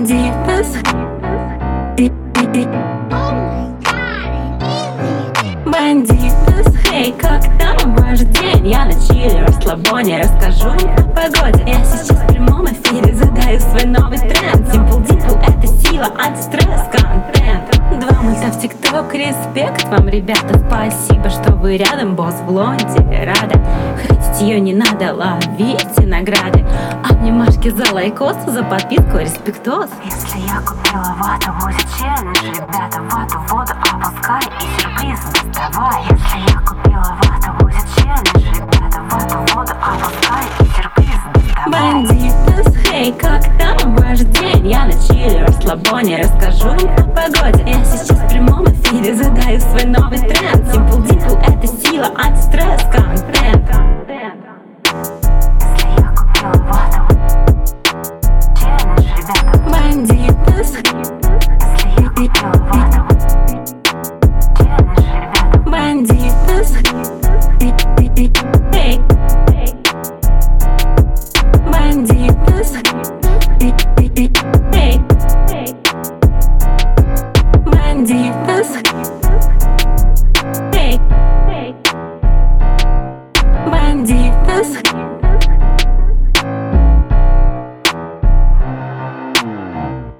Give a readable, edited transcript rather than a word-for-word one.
Бандитас, бандитас. Эй, как там ваш день? Я на чиле, расслабоне, расскажу о погоде. Я сейчас в прямом эфире задаю свой новый тренд. Simple Dimple — это сила, антистресс, контент. 2 мульта в ТикТок, респект вам, ребята. Спасибо, что вы рядом, босс в лонде, рада. Хейтить ее не надо, ловите награды. Обнимашки за лайкос, за подписку, респектос. Если я купила вату, будет челлендж, ребята. Вату, воду опускай и сюрприз доставай. Если я купила